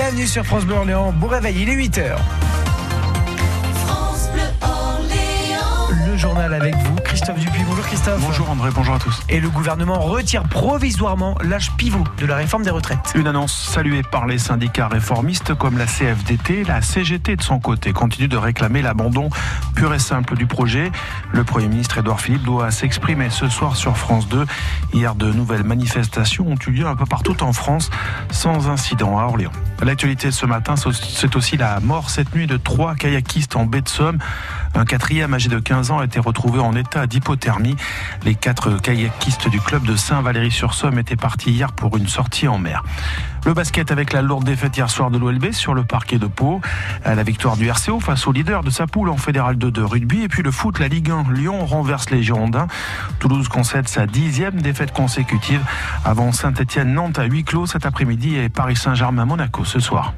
Bienvenue sur France Bleu Orléans. Bon réveil, il est 8h. France Bleu Orléans. Le journal avec vous, Christophe Dupuis. Bonjour Christophe. Bonjour André, bonjour à tous. Et le gouvernement retire provisoirement l'âge pivot de la réforme des retraites. Une annonce saluée par les syndicats réformistes comme la CFDT. La CGT de son côté continue de réclamer l'abandon pur et simple du projet. Le Premier ministre Édouard Philippe doit s'exprimer ce soir sur France 2. Hier, de nouvelles manifestations ont eu lieu un peu partout en France sans incident à Orléans. L'actualité de ce matin, c'est aussi la mort cette nuit de 3 kayakistes en baie de Somme. Un quatrième âgé de 15 ans a été retrouvé en état d'hypothermie. Les 4 kayakistes du club de Saint-Valery-sur-Somme étaient partis hier pour une sortie en mer. Le basket avec la lourde défaite hier soir de l'OLB sur le parquet de Pau. La victoire du RCO face au leader de sa poule en Fédéral 2 de rugby. Et puis le foot, la Ligue 1. Lyon renverse les Girondins. Toulouse concède sa 10e défaite consécutive avant Saint-Etienne-Nantes à huis clos cet après-midi et Paris Saint-Germain-Monaco ce soir.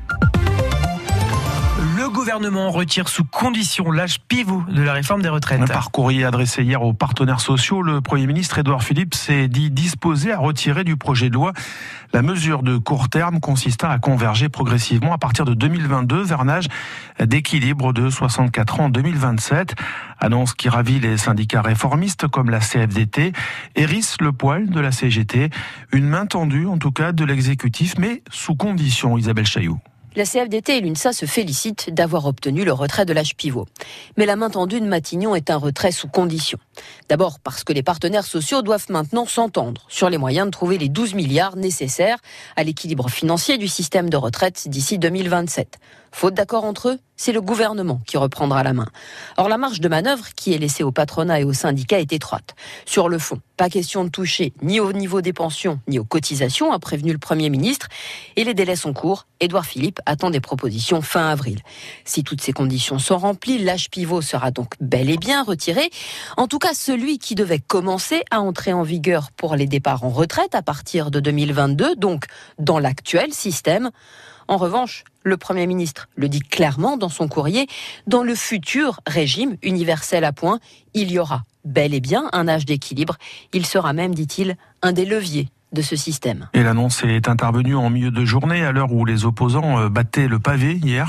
Le gouvernement retire sous condition l'âge pivot de la réforme des retraites. Par courrier adressé hier aux partenaires sociaux, le Premier ministre Édouard Philippe s'est dit disposé à retirer du projet de loi la mesure de court terme consistant à converger progressivement à partir de 2022 vers un âge d'équilibre de 64 ans en 2027. Annonce qui ravit les syndicats réformistes comme la CFDT, hérisse le poil de la CGT. Une main tendue en tout cas de l'exécutif, mais sous condition, Isabelle Chailloux. La CFDT et l'UNSA se félicitent d'avoir obtenu le retrait de l'âge pivot. Mais la main tendue de Matignon est un retrait sous condition. D'abord parce que les partenaires sociaux doivent maintenant s'entendre sur les moyens de trouver les 12 milliards nécessaires à l'équilibre financier du système de retraite d'ici 2027. Faute d'accord entre eux, c'est le gouvernement qui reprendra la main. Or, la marge de manœuvre qui est laissée au patronat et aux syndicats est étroite. Sur le fond, pas question de toucher ni au niveau des pensions, ni aux cotisations, a prévenu le Premier ministre. Et les délais sont courts. Édouard Philippe attend des propositions fin avril. Si toutes ces conditions sont remplies, l'âge pivot sera donc bel et bien retiré. En tout cas, celui qui devait commencer à entrer en vigueur pour les départs en retraite à partir de 2022, donc dans l'actuel système. En revanche, le Premier ministre le dit clairement dans son courrier, dans le futur régime universel à points, il y aura bel et bien un âge d'équilibre. Il sera même, dit-il, un des leviers de ce système. Et l'annonce est intervenue en milieu de journée à l'heure où les opposants battaient le pavé hier.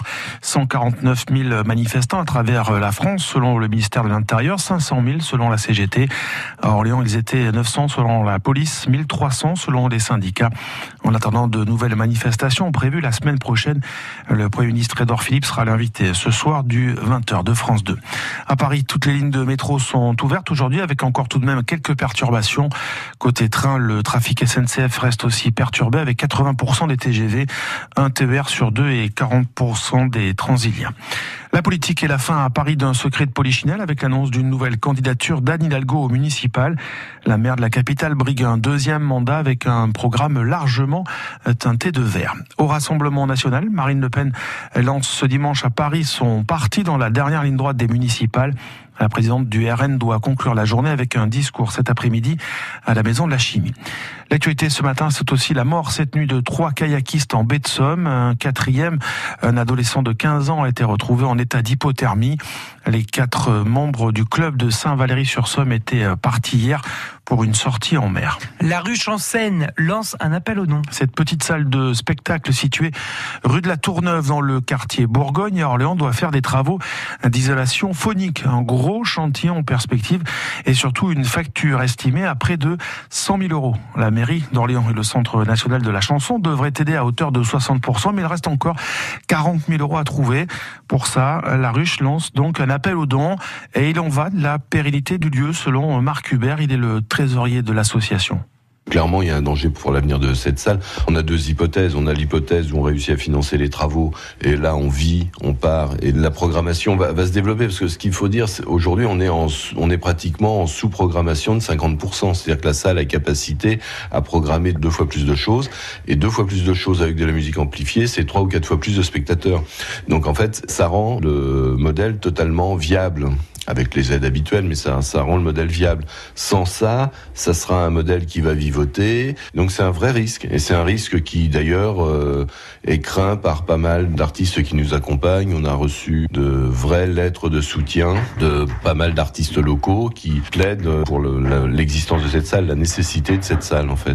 149 000 manifestants à travers la France selon le ministère de l'Intérieur, 500 000 selon la CGT. À Orléans, ils étaient 900 selon la police, 1300 selon les syndicats. En attendant de nouvelles manifestations prévues la semaine prochaine, le Premier ministre Édouard Philippe sera l'invité ce soir du 20h de France 2. À Paris, toutes les lignes de métro sont ouvertes aujourd'hui avec encore tout de même quelques perturbations. Côté train, le trafic SNCF reste aussi perturbé avec 80% des TGV, un TER sur 2 et 40% des Transiliens. La politique est la fin à Paris d'un secret de polichinelle avec l'annonce d'une nouvelle candidature d'Anne Hidalgo au municipal. La maire de la capitale brigue un 2e mandat avec un programme largement teinté de vert. Au Rassemblement national, Marine Le Pen lance ce dimanche à Paris son parti dans la dernière ligne droite des municipales. La présidente du RN doit conclure la journée avec un discours cet après-midi à la Maison de la Chimie. L'actualité ce matin, c'est aussi la mort cette nuit de 3 kayakistes en baie de Somme. Un 4e, un adolescent de 15 ans, a été retrouvé en état d'hypothermie. Les 4 membres du club de Saint-Valery-sur-Somme étaient partis hier pour une sortie en mer. La Ruche en Seine lance un appel aux dons. Cette petite salle de spectacle située rue de la Tourneuve dans le quartier Bourgogne à Orléans doit faire des travaux d'isolation phonique. Un gros chantier en perspective et surtout une facture estimée à près de 100 000 €. La mairie d'Orléans et le Centre national de la chanson devraient aider à hauteur de 60%, mais il reste encore 40 000 € à trouver. Pour ça, la Ruche lance donc un appel aux dons et il en va de la pérennité du lieu selon Marc Hubert, il est le trésorier de l'association. Clairement, il y a un danger pour l'avenir de cette salle. On a 2 hypothèses. On a l'hypothèse où on réussit à financer les travaux, et là on vit, on part, et la programmation va se développer, parce que ce qu'il faut dire, c'est, aujourd'hui on est pratiquement en sous-programmation de 50%. C'est-à-dire que la salle a capacité à programmer 2 fois plus de choses, et 2 fois plus de choses avec de la musique amplifiée, c'est 3 ou 4 fois plus de spectateurs. Donc en fait, ça rend le modèle totalement viable. Avec les aides habituelles, mais ça rend le modèle viable. Sans ça, ça sera un modèle qui va vivoter. Donc c'est un vrai risque. Et c'est un risque qui, d'ailleurs, est craint par pas mal d'artistes qui nous accompagnent. On a reçu de vraies lettres de soutien de pas mal d'artistes locaux qui plaident pour l'existence de cette salle, la nécessité de cette salle, en fait.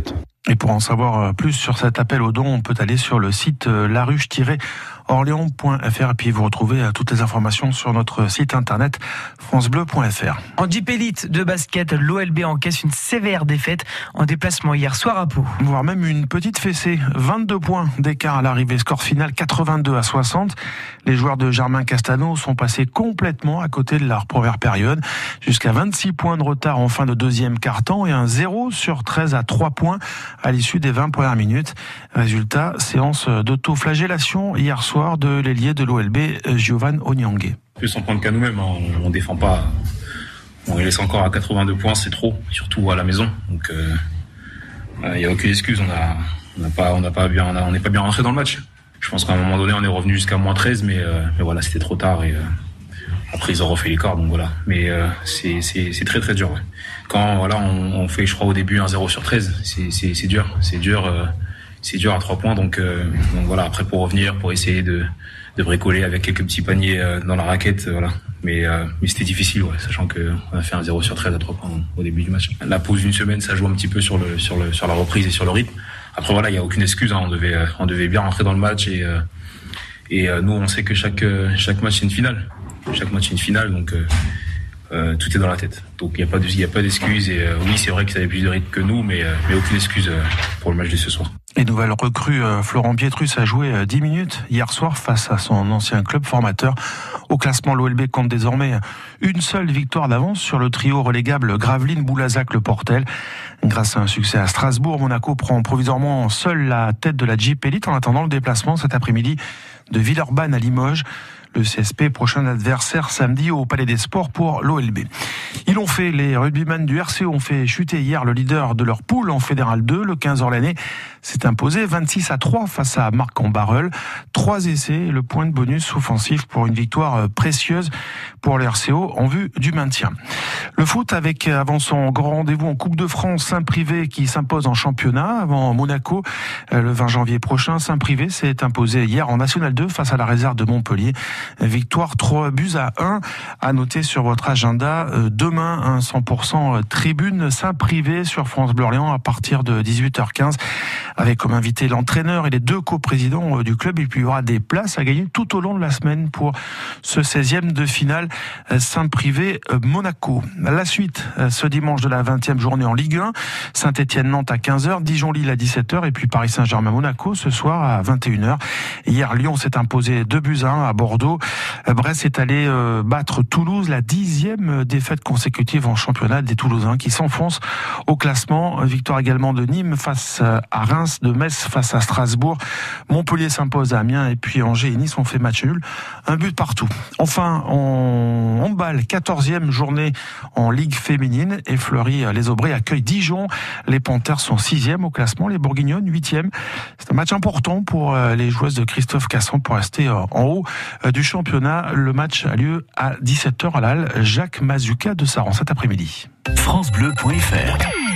Et pour en savoir plus sur cet appel aux dons, on peut aller sur le site laruche-orléans.fr et puis vous retrouvez toutes les informations sur notre site internet francebleu.fr. En Jeep Elite de basket, l'OLB encaisse une sévère défaite en déplacement hier soir à Pau. Voire même une petite fessée, 22 points d'écart à l'arrivée, score final 82-60. Les joueurs de Germain Castano sont passés complètement à côté de leur première période, jusqu'à 26 points de retard en fin de deuxième quart-temps et un 0/13 à 3 points à l'issue des 20 premières minutes. Résultat, séance d'autoflagellation hier soir de l'ailier de l'OLB, Giovan Onyangue. Plus on prend qu'à nous-mêmes, on défend pas. On les laisse encore à 82 points, c'est trop, surtout à la maison. Donc il n'y a aucune excuse, on n'est pas bien rentré dans le match. Je pense qu'à un moment donné, on est revenu jusqu'à -13, mais voilà, c'était trop tard et après ils ont refait l'écart, donc voilà. Mais c'est très très dur. Ouais. Quand voilà, on fait, je crois au début un 0/13, c'est dur à 3 points. Donc voilà, après pour revenir, pour essayer de bricoler avec quelques petits paniers dans la raquette, voilà. Mais c'était difficile, ouais, sachant que on a fait un 0/13 à 3 points au début du match. La pause d'une semaine, ça joue un petit peu sur la reprise et sur le rythme. Après voilà, il y a aucune excuse, on devait bien rentrer dans le match et nous on sait que chaque match c'est une finale. Chaque match est une finale, donc tout est dans la tête. Donc il y a pas d'excuse et oui, c'est vrai que ça avait plus de rythme que nous, mais aucune excuse pour le match de ce soir. Et nouvelle recrue, Florent Pietrus a joué 10 minutes hier soir face à son ancien club formateur. Au classement, l'OLB compte désormais une seule victoire d'avance sur le trio relégable Gravelines, Boulazac, Le Portel. Grâce à un succès à Strasbourg, Monaco prend provisoirement seul la tête de la Jeep Elite en attendant le déplacement cet après-midi de Villeurbanne à Limoges. Le CSP, prochain adversaire samedi au Palais des Sports pour l'OLB. Ils l'ont fait, les rugbymen du RCO ont fait chuter hier le leader de leur poule en Fédéral 2. Le 15 Orléanais s'est imposé 26-3 face à Marc-en-Barreul. 3 essais, le point de bonus offensif pour une victoire précieuse pour le RCO en vue du maintien. Le foot avec, avant son grand rendez-vous en Coupe de France, Saint-Privé qui s'impose en championnat avant Monaco le 20 janvier prochain. Saint-Privé s'est imposé hier en National 2 face à la réserve de Montpellier. Victoire 3-1 à noter sur votre agenda. Demain, un 100% tribune Saint-Privé sur France Bleu Orléans à partir de 18h15 avec comme invité l'entraîneur et les 2 coprésidents du club. Et puis il y aura des places à gagner tout au long de la semaine pour ce 16e de finale Saint-Privé-Monaco. La suite ce dimanche de la 20e journée en Ligue 1. Saint-Étienne-Nantes à 15h, Dijon-Lille à 17h et puis Paris Saint-Germain-Monaco ce soir à 21h. Hier, Lyon s'est imposé 2-1 à Bordeaux. Brest est allé battre Toulouse, la 10e défaite consécutive en championnat des Toulousains qui s'enfoncent au classement. Victoire également de Nîmes face à Reims, de Metz face à Strasbourg. Montpellier s'impose à Amiens et puis Angers et Nice ont fait match nul. Un but partout. Enfin, en handball, 14e journée en Ligue féminine et Fleury-les-Aubrais accueille Dijon. Les Panthères sont 6e au classement, les Bourguignonnes 8e. C'est un match important pour les joueuses de Christophe Casson pour rester en haut du championnat. Le match a lieu à 17h à la halle Jacques Mazuka de Saran cet après-midi. francebleu.fr.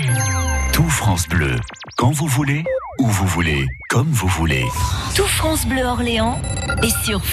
Tout France Bleu, quand vous voulez, où vous voulez, comme vous voulez. Tout France Bleu Orléans est sur